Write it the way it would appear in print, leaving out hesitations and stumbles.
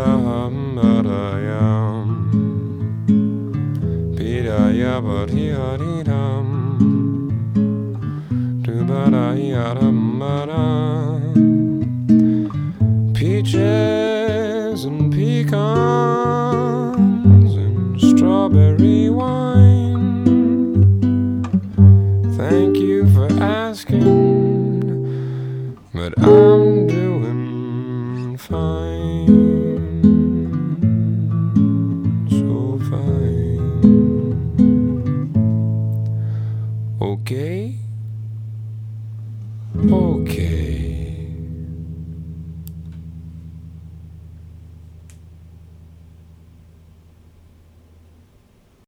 Peaches and pecans and strawberry wine. Thank you for asking, but I'm